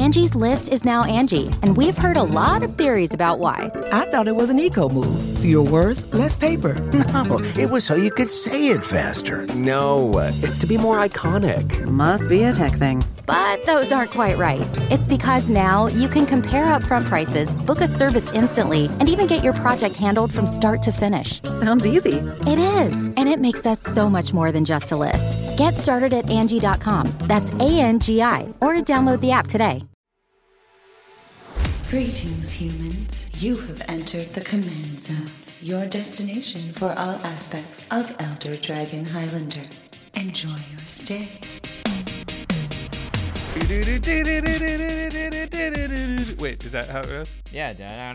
Angie's List is now Angie, and we've heard a lot of theories about why. I thought it was an eco move. Fewer words, less paper. No, it was so you could say it faster. No, it's to be more iconic. Must be a tech thing. But those aren't quite right. It's because now you can compare upfront prices, book a service instantly, and even get your project handled from start to finish. Sounds easy. It is, and it makes us so much more than just a list. Get started at Angie.com. That's ANGI, or download the app today. Greetings, humans. You have entered the Command Zone, your destination for all aspects of Elder Dragon Highlander. Enjoy your stay. Wait, is that how it goes? Yeah.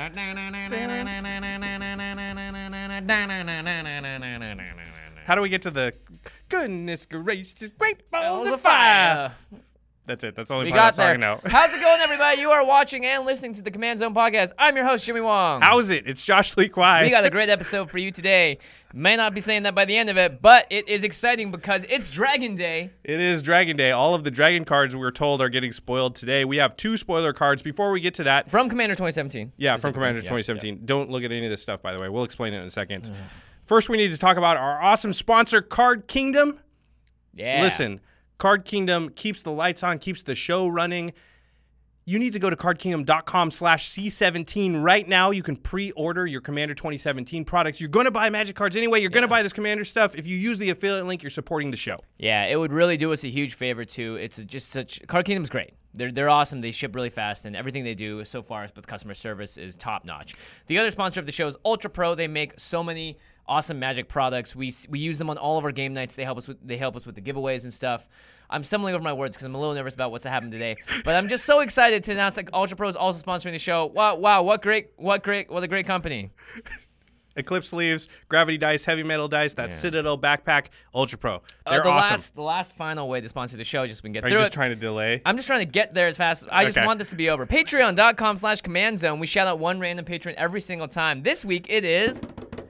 How do we get to the goodness gracious great balls of fire? That's it. That's the only We part got of the song there. I know. How's it going, everybody? You are watching and listening to the Command Zone podcast. I'm your host, Jimmy Wong. How's it? It's Josh Lee Kwai. We got a great episode for you today. May not be saying that by the end of it, but it is exciting because it's Dragon Day. It is Dragon Day. All of the Dragon cards we're told are getting spoiled today. We have 2 spoiler cards. Before we get to that. From Commander 2017. Yeah, from Commander 2017. Don't look at any of this stuff, by the way. We'll explain it in a second. First, we need to talk about our awesome sponsor, Card Kingdom. Yeah. Listen, Card Kingdom keeps the lights on, keeps the show running. You need to go to cardkingdom.com/C17 right now. You can pre-order your Commander 2017 products. You're going to buy Magic cards anyway. You're going to buy this Commander stuff. If you use the affiliate link, you're supporting the show. Yeah, it would really do us a huge favor, too. It's just such... Card Kingdom's great. They're awesome. They ship really fast, and everything they do so far with customer service is top-notch. The other sponsor of the show is Ultra Pro. They make so many awesome Magic products. We use them on all of our game nights. They help us with the giveaways and stuff. I'm stumbling over my words because I'm a little nervous about what's happened today. But I'm just so excited to announce that Ultra Pro is also sponsoring the show. Wow, what a great company. Eclipse sleeves, Gravity dice, Heavy Metal dice, that Citadel backpack, Ultra Pro. They're awesome. The last final way to sponsor the show, just we can get Are through you it. just trying to delay? I'm just trying to get there as fast. I just want this to be over. Patreon.com/Command Zone. We shout out one random patron every single time. This week it is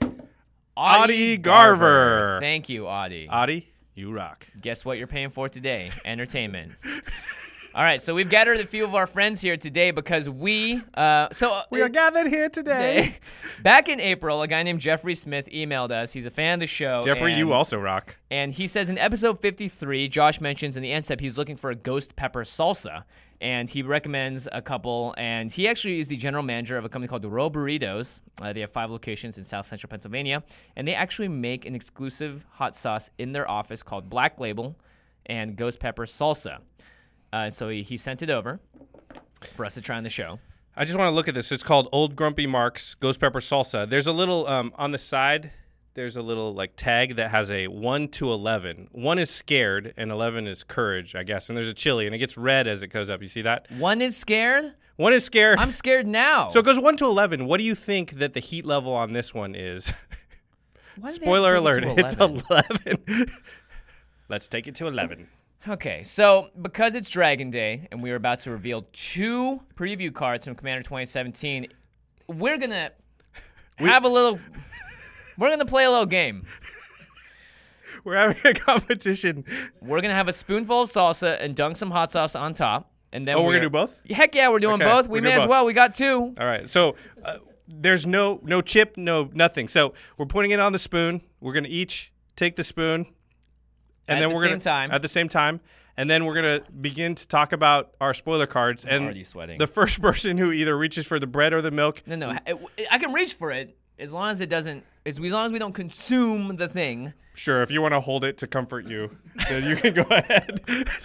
Audie Garver. Thank you, Audie. Audie, you rock. Guess what you're paying for today? Entertainment. All right, so we've gathered a few of our friends here today because we are gathered here today. Back in April, a guy named Jeffrey Smith emailed us. He's a fan of the show. Jeffrey, you also rock. And he says in episode 53, Josh mentions in the end step he's looking for a ghost pepper salsa. And he recommends a couple, and he actually is the general manager of a company called Row Burritos. They have 5 locations in South Central Pennsylvania, and they actually make an exclusive hot sauce in their office called Black Label and Ghost Pepper Salsa. So he sent it over for us to try on the show. I just want to look at this. It's called Old Grumpy Mark's Ghost Pepper Salsa. There's a little, on the side, there's a little like tag that has a 1 to 11. 1 is scared, and 11 is courage, I guess. And there's a chili, and it gets red as it goes up. You see that? 1 is scared? 1 is scared. I'm scared now. So it goes 1 to 11. What do you think that the heat level on this one is? Why did they Spoiler have to alert, take it to 11? it's 11. Let's take it to 11. Okay, so because it's Dragon Day, and we are about to reveal 2 preview cards from Commander 2017, we're going to have a little... We're going to play a little game. We're having a competition. We're going to have a spoonful of salsa and dunk some hot sauce on top. And then we're going to do both? Heck yeah, we're doing both. We may as well. We got 2. All right. So there's no chip, nothing. So we're putting it on the spoon. We're going to each take the spoon. And then we're going to at the same time. And then we're going to begin to talk about our spoiler cards. I'm already sweating. The first person who either reaches for the bread or the milk. No. I can reach for it as long as it doesn't. As long as we don't consume the thing. Sure, if you want to hold it to comfort you, then you can go ahead.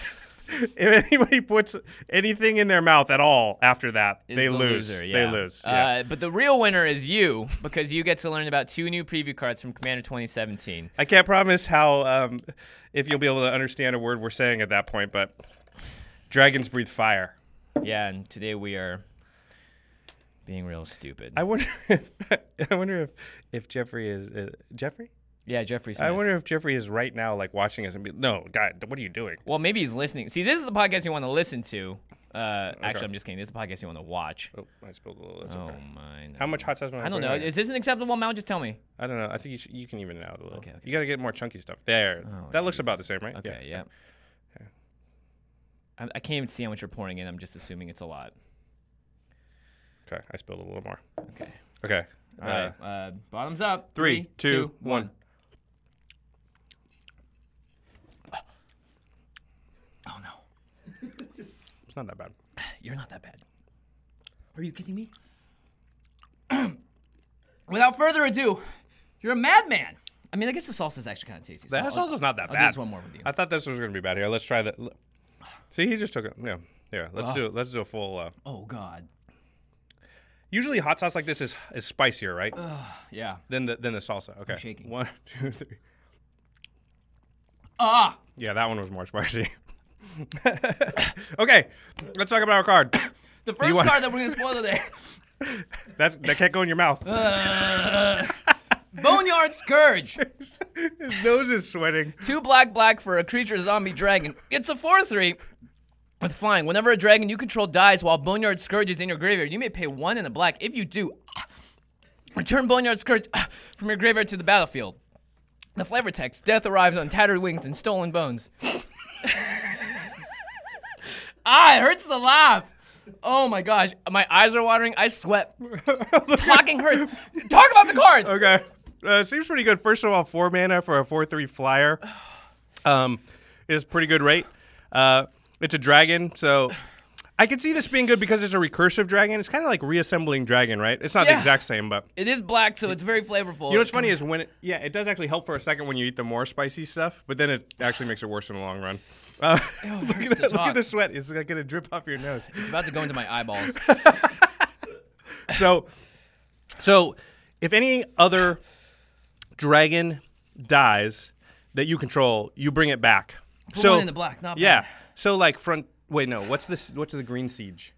If anybody puts anything in their mouth at all after that, they lose. Loser, yeah. They lose. Yeah. But the real winner is you, because you get to learn about 2 new preview cards from Commander 2017. I can't promise how if you'll be able to understand a word we're saying at that point, but dragons breathe fire. Yeah, and today we are being real stupid. I wonder if Jeffrey is Jeffrey? Yeah, Jeffrey Smith. I wonder if Jeffrey is right now like watching us and be no, God, what are you doing? Well, maybe he's listening. See, this is the podcast you want to listen to. Actually, I'm just kidding. This is the podcast you want to watch. Oh, I spilled a little. That's oh okay. my! No. How much hot sauce? I don't know. Is this an acceptable amount? Just tell me. I don't know. I think you can even it out a little. Okay. You got to get more chunky stuff. There. Oh, that looks about the same, right? Okay. Yeah. I can't even see how much you're pouring in. I'm just assuming it's a lot. Okay, I spilled a little more. Okay. Okay. All right. Bottoms up. 3, 2, 1. Oh, no. It's not that bad. You're not that bad. Are you kidding me? Without further ado, you're a madman. I mean, I guess the salsa is actually kind of tasty. The salsa's not that I'll bad. do this one more with you. I thought this was going to be bad. Here, let's try that. See, he just took it. Yeah. Yeah, let's do it. Let's do a full. Oh, God. Usually, hot sauce like this is spicier, right? Yeah. Than the salsa. Okay. I'm shaking. 1, 2, 3. Ah! Yeah, that one was more spicy. Okay, let's talk about our card. The first card that we're going to spoil today. That can't go in your mouth. Boneyard Scourge. His nose is sweating. 2 black for a creature zombie dragon. It's a 4/3 with flying. Whenever a dragon you control dies while Boneyard Scourge is in your graveyard, you may pay 1 in the black. If you do, return Boneyard Scourge from your graveyard to the battlefield. The flavor text: death arrives on tattered wings and stolen bones. It hurts to laugh. Oh my gosh, my eyes are watering. I sweat. Talking hurts. Talk about the card. Okay, seems pretty good. First of all, 4 mana for a 4/3 flyer is pretty good rate. It's a dragon, so I could see this being good because it's a recursive dragon. It's kind of like reassembling dragon, right? It's not the exact same, but it is black, so it's very flavorful. You know what's funny is when it does actually help for a second when you eat the more spicy stuff, but then it actually makes it worse in the long run. Look at the sweat. It's going to drip off your nose. It's about to go into my eyeballs. So if any other dragon dies that you control, you bring it back. Put 1 in the black, not bad. Yeah. So like wait, no. What's this? What's the green siege?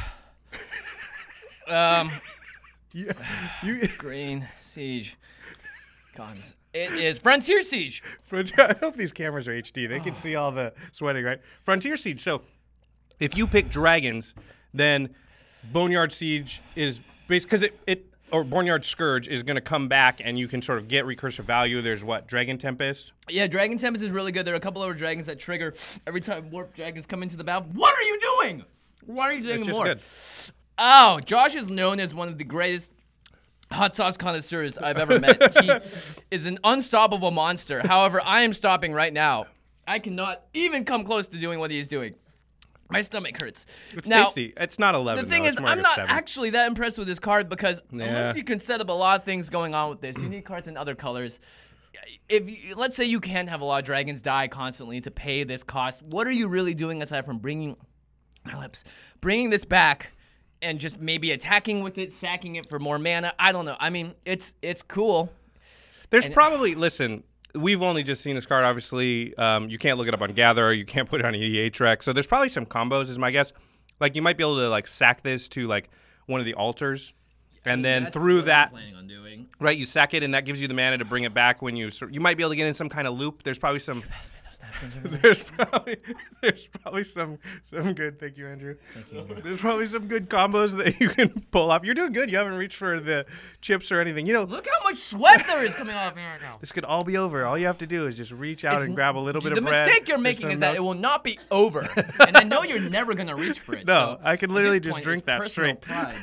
Green Siege. Cons. It is Frontier Siege. I hope these cameras are HD. They can see all the sweating, right? Frontier Siege. So if you pick dragons, then Boneyard Siege is because or Boneyard Scourge is going to come back and you can sort of get recursive value. There's Dragon Tempest? Yeah, Dragon Tempest is really good. There are a couple other dragons that trigger every time warp dragons come into the battle. What are you doing? Why are you doing more? Good. Oh, Josh is known as one of the greatest hot sauce connoisseurs I've ever met. He is an unstoppable monster. However, I am stopping right now. I cannot even come close to doing what he is doing. My stomach hurts. It's now, tasty. It's not 11. The thing is, I'm not actually that impressed with this card because unless you can set up a lot of things going on with this, you need cards in other colors. Let's say you can have a lot of dragons die constantly to pay this cost. What are you really doing aside from bringing this back and just maybe attacking with it, sacking it for more mana? I don't know. I mean, it's cool. There's probably, listen, we've only just seen this card, obviously. You can't look it up on Gather. You can't put it on EDH Rec. So there's probably some combos, is my guess. Like, you might be able to, like, sack this to, like, one of the altars. And then through that, I'm planning on doing. Right, you sack it, and that gives you the mana to bring it back when you might be able to get in some kind of loop. There's probably some... There's probably some good. Thank you, Andrew. There's probably some good combos that you can pull off. You're doing good. You haven't reached for the chips or anything. You know, look how much sweat there is coming off here right now. This could all be over. All you have to do is just reach out and grab a little bit of bread. The mistake you're making is that it will not be over, and I know you're never gonna reach for it. No, so I can literally just drink that straight.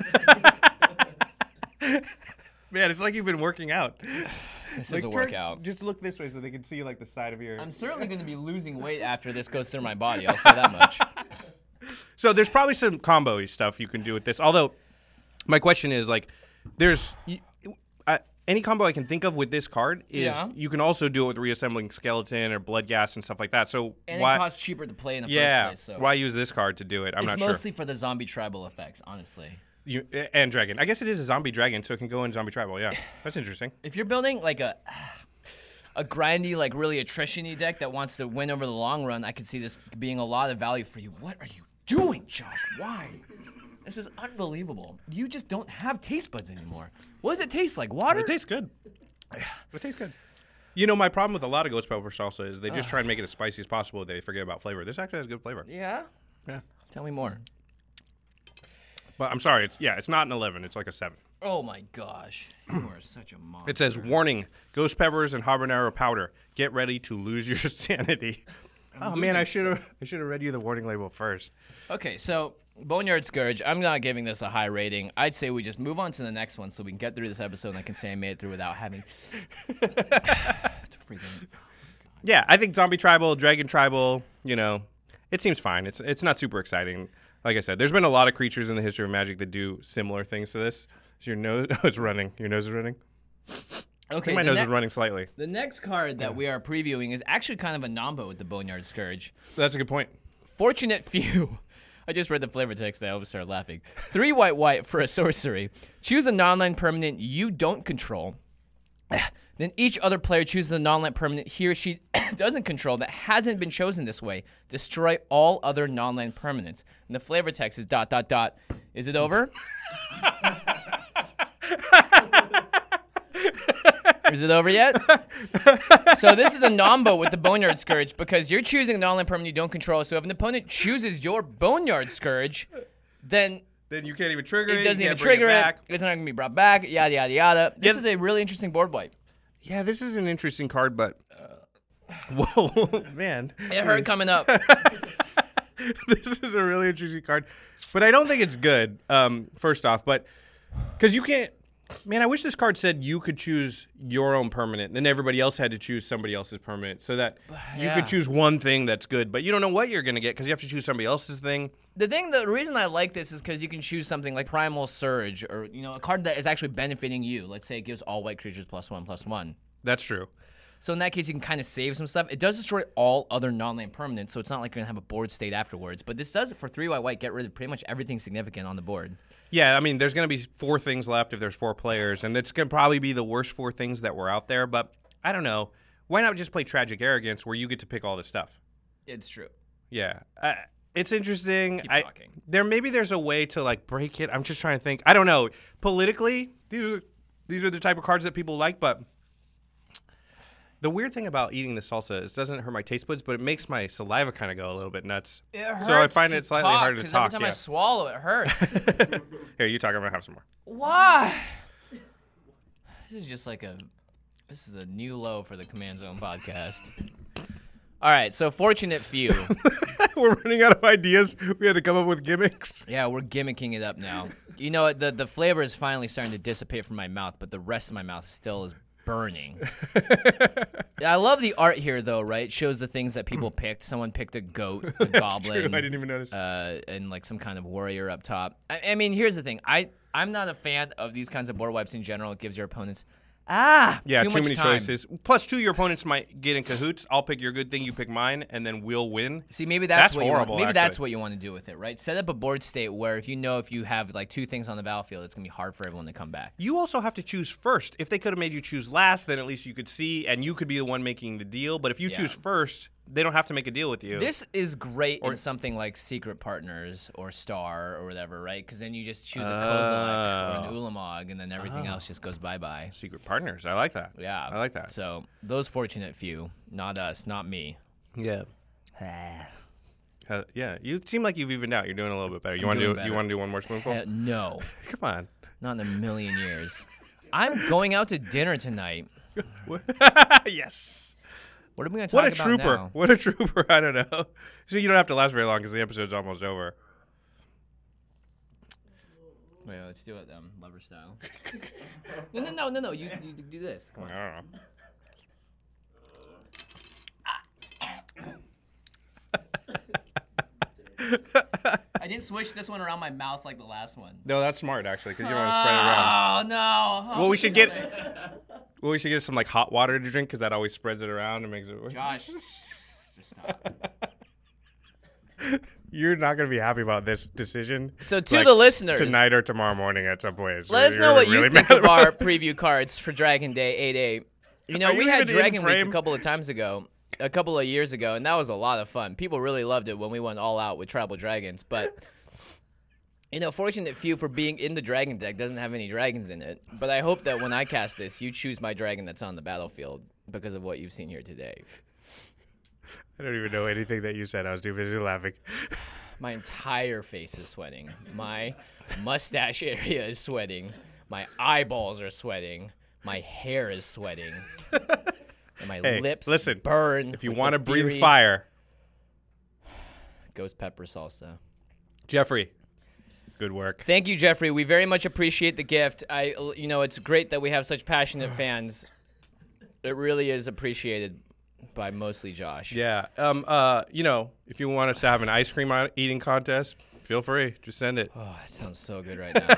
Man, it's like you've been working out. This is a workout. Just look this way so they can see like the side of your... I'm certainly going to be losing weight after this goes through my body. I'll say that much. So there's probably some combo-y stuff you can do with this. Although, my question is, like, there's... any combo I can think of with this card is you can also do it with reassembling Skeleton or Bloodghast and stuff like that. So and why... it costs cheaper to play in the first place. So. Why use this card to do it? I'm not sure. It's mostly for the zombie tribal effects, honestly. And dragon. I guess it is a zombie dragon, so it can go in zombie tribal. Yeah, that's interesting. If you're building like a grindy, like really attrition-y deck that wants to win over the long run, I could see this being a lot of value for you. What are you doing, Josh? Why? This is unbelievable. You just don't have taste buds anymore. What does it taste like? Water? It tastes good. It tastes good. You know, my problem with a lot of ghost pepper salsa is they just try and make it as spicy as possible. They forget about flavor. This actually has good flavor. Yeah? Yeah. Tell me more. But I'm sorry, it's not an 11. It's like a 7. Oh my gosh, you are such a monster. It says, warning, ghost peppers and habanero powder. Get ready to lose your sanity. Oh man, I should have read you the warning label first. Okay, so Boneyard Scourge, I'm not giving this a high rating. I'd say we just move on to the next one so we can get through this episode and I can say I made it through without having to freaking... Yeah, I think Zombie Tribal, Dragon Tribal, it seems fine. It's not super exciting. Like I said, there's been a lot of creatures in the history of Magic that do similar things to this. Is your nose? Oh, it's running. Your nose is running? Okay, I think my nose is running slightly. The next card that we are previewing is actually kind of a nombo with the Boneyard Scourge. That's a good point. Fortunate Few. I just read the flavor text and I almost started laughing. 3 white for a sorcery. Choose a non-land permanent you don't control. Then each other player chooses a non-land permanent he or she doesn't control that hasn't been chosen this way. Destroy all other non-land permanents. And the flavor text is ... Is it over? Is it over yet? So this is a nombo with the Boneyard Scourge because you're choosing a non-land permanent you don't control. So if an opponent chooses your Boneyard Scourge, then you can't even trigger it. It doesn't even trigger it. It's not going to be brought back. Yada, yada, yada. This is a really interesting board wipe. Yeah, this is an interesting card, but... whoa, man. It hurt coming up. This is a really interesting card. But I don't think it's good, first off. But because you can't... Man, I wish this card said you could choose your own permanent, and then everybody else had to choose somebody else's permanent, so that you could choose one thing that's good, but you don't know what you're going to get because you have to choose somebody else's thing. The reason I like this is because you can choose something like Primal Surge, or a card that is actually benefiting you. Let's say it gives all white creatures +1/+1. That's true. So in that case, you can kind of save some stuff. It does destroy all other non-land permanents, so it's not like you're going to have a board state afterwards. But this does, for 3 white, get rid of pretty much everything significant on the board. Yeah, I mean, there's going to be 4 things left if there's 4 players, and it's going to probably be the worst 4 things that were out there. But I don't know. Why not just play Tragic Arrogance where you get to pick all this stuff? It's true. Yeah. It's interesting. Keep talking. Maybe there's a way to break it. I'm just trying to think. I don't know. Politically, these are the type of cards that people like, but the weird thing about eating the salsa is it doesn't hurt my taste buds, but it makes my saliva kind of go a little bit nuts. It hurts. So I find it slightly harder to talk. Every time I swallow, it hurts. Here, you talk. I'm gonna have some more. Why? This is a new low for the Command Zone podcast. All right, so Fortunate Few. We're running out of ideas. We had to come up with gimmicks. Yeah, we're gimmicking it up now. You know what? The flavor is finally starting to dissipate from my mouth, but the rest of my mouth still is burning. I love the art here, though, right? It shows the things that people picked. Someone picked a goat, a goblin. True. I didn't even notice. And some kind of warrior up top. I mean, here's the thing. I'm not a fan of these kinds of board wipes in general. It gives your opponents too many choices. Plus, 2 your opponents might get in cahoots. I'll pick your good thing, you pick mine, and then we'll win. See, maybe that's what horrible. Maybe that's what you want to do with it, right? Set up a board state where if you have 2 things on the battlefield, it's gonna be hard for everyone to come back. You also have to choose first. If they could have made you choose last, then at least you could see, and you could be the one making the deal. But if you choose first, they don't have to make a deal with you. This is great in something like Secret Partners or Star or whatever, right? Because then you just choose a Kozilek or an Ulamog, and then everything else just goes bye-bye. Secret Partners. I like that. Yeah. I like that. So those Fortunate Few, not us, not me. Yeah. Yeah. You seem like you've evened out. You're doing a little bit better. You want to do one more spoonful? No. Come on. Not in a million years. I'm going out to dinner tonight. Yes. What are we going to talk about now? What a trooper. I don't know. So you don't have to last very long because the episode's almost over. Wait, let's do it lover style. No. You do this. Come on. I don't know. I didn't swish this one around my mouth like the last one. No, that's smart actually because you want to spread it around. Oh no! Well, we should get some hot water to drink because that always spreads it around and makes it work. Josh, just stop. You're not going to be happy about this decision. So to the listeners, tonight or tomorrow morning at some point. Let us know what you think of our preview cards for Dragon Day 8/8. We had Dragon Week a couple of years ago, and that was a lot of fun. People really loved it when we went all out with Tribal Dragons, but Fortunate Few for being in the dragon deck doesn't have any dragons in it. But I hope that when I cast this, you choose my dragon that's on the battlefield because of what you've seen here today. I don't even know anything that you said. I was too busy laughing. My entire face is sweating. My mustache area is sweating. My eyeballs are sweating. My hair is sweating. And my lips burn. If you want to breathe fire, Ghost pepper salsa. Jeffrey, good work. Thank you, Jeffrey. We very much appreciate the gift. It's great that we have such passionate fans. It really is appreciated by mostly Josh. Yeah. If you want us to have an ice cream eating contest, feel free. Just send it. Oh, that sounds so good right now.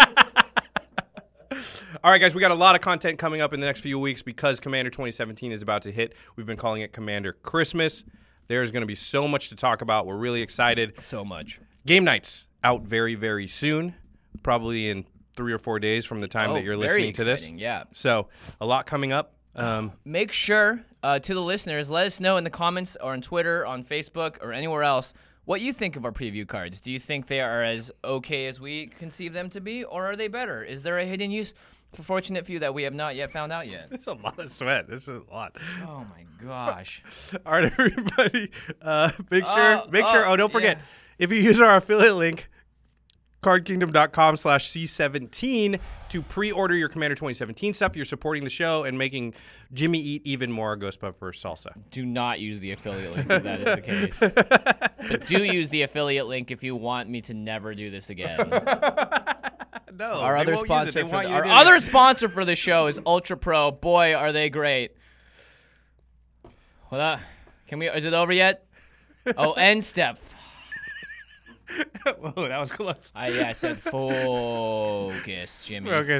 All right, guys, we got a lot of content coming up in the next few weeks because Commander 2017 is about to hit. We've been calling it Commander Christmas. There's going to be so much to talk about. We're really excited. So much. Game Night's out very, very soon, probably in 3 or 4 days from the time that you're listening to this. Yeah. So a lot coming up. Make sure to the listeners, let us know in the comments or on Twitter, on Facebook, or anywhere else what you think of our preview cards. Do you think they are as okay as we conceive them to be, or are they better? Is there a hidden use for fortunate few that we have not yet found out yet? There's a lot of sweat. This is a lot. Oh, my gosh. All right, everybody. Make sure. Oh, don't forget. Yeah. If you use our affiliate link, cardkingdom.com/C17 to pre-order your Commander 2017 stuff, you're supporting the show and making Jimmy eat even more ghost pepper salsa. Do not use the affiliate link if that is the case. But do use the affiliate link if you want me to never do this again. No, our other sponsor for the show is Ultra Pro. Boy, are they great. Hold on. Is it over yet? Oh, end step. Whoa, that was close. I said focus, Jimmy. Focus.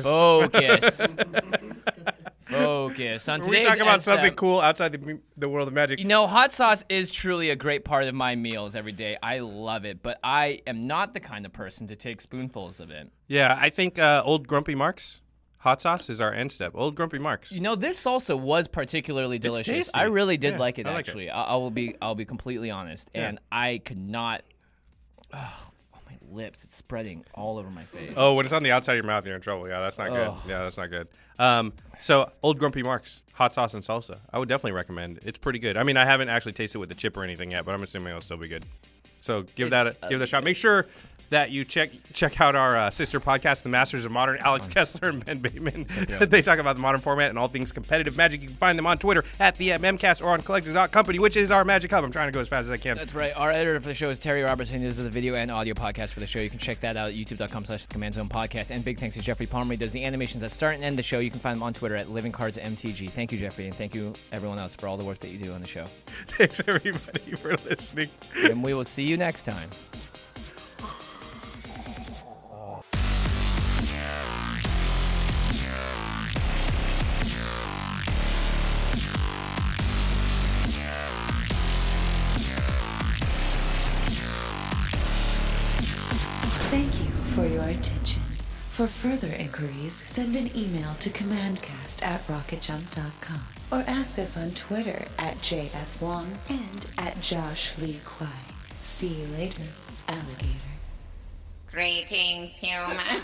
Focus. On today's we talk about something cool outside the world of Magic. Hot sauce is truly a great part of my meals every day. I love it, but I am not the kind of person to take spoonfuls of it. Yeah, I think Old Grumpy Mark's hot sauce is our end step. Old Grumpy Mark's. This salsa was particularly delicious. It's tasty. I really did like it, I actually. I'll be completely honest, and I could not. Oh, my lips. It's spreading all over my face. Oh, when it's on the outside of your mouth, you're in trouble. Yeah, that's not good. Yeah, that's not good. So, Old Grumpy Mark's, hot sauce and salsa. I would definitely recommend. It's pretty good. I mean, I haven't actually tasted it with the chip or anything yet, but I'm assuming it'll still be good. So, give that a shot. Make sure that you check out our sister podcast, The Masters of Modern. Alex Kessler and Ben Bateman. They talk about the modern format and all things competitive Magic. You can find them on Twitter at the MMcast or on Collector.company, which is our Magic Hub. I'm trying to go as fast as I can. That's right. Our editor for the show is Terry Robertson. This is the video and audio podcast for the show. You can check that out at youtube.com/Command Zone Podcast. And big thanks to Jeffrey Palmer. He does the animations that start and end the show. You can find him on Twitter at LivingCardsMTG. Thank you, Jeffrey, and thank you, everyone else, for all the work that you do on the show. Thanks, everybody, for listening. And we will see you next time. Thank you for your attention. For further inquiries, send an email to commandcast@rocketjump.com or ask us on Twitter at JFWong and at Josh Lee Kwai. See you later, alligator. Greetings, humans.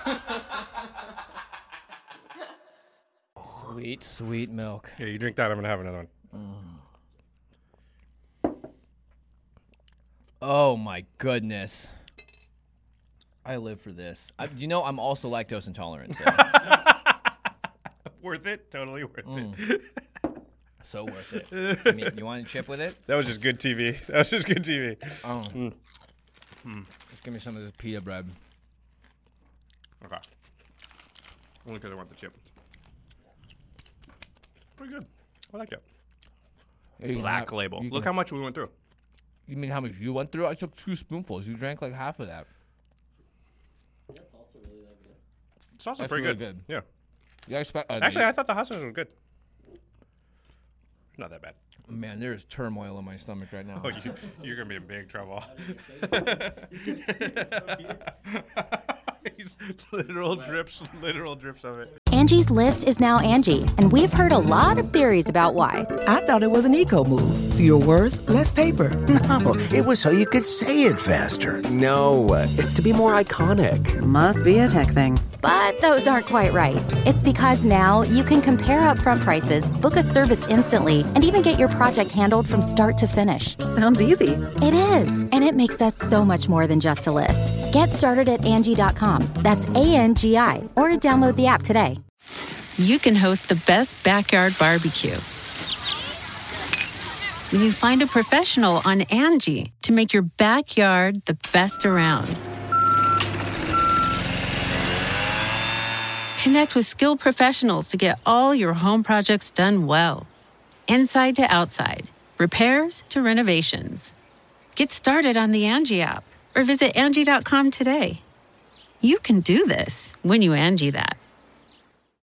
Sweet, sweet milk. Yeah, you drink that, I'm going to have another one. Oh, my goodness. I live for this. I'm also lactose intolerant. So. Worth it? Totally worth it. So worth it. You want a chip with it? That was just good TV. Oh. Give me some of this pita bread. Okay. Only because I want the chip. Pretty good. I like it. Black Label. Look how much we went through. You mean how much you went through? I took 2 spoonfuls. You drank like half of that. It's also pretty good. Yeah. Actually, I thought the hot sauce was good. Not that bad. Man, there's turmoil in my stomach right now. Oh, you're going to be in big trouble. literal drips of it. Angie's List is now Angie, and we've heard a lot of theories about why. I thought it was an eco move. Fewer words, less paper. No, it was so you could say it faster. No, it's to be more iconic. Must be a tech thing. But those aren't quite right. It's because now you can compare upfront prices, book a service instantly, and even get your project handled from start to finish. Sounds easy. It is, and it makes us so much more than just a list. Get started at Angie.com. That's ANGI, or download the app today. You can host the best backyard barbecue when you find a professional on Angie to make your backyard the best around. Connect with skilled professionals to get all your home projects done well. Inside to outside, repairs to renovations. Get started on the Angie app or visit Angie.com today. You can do this when you Angie that.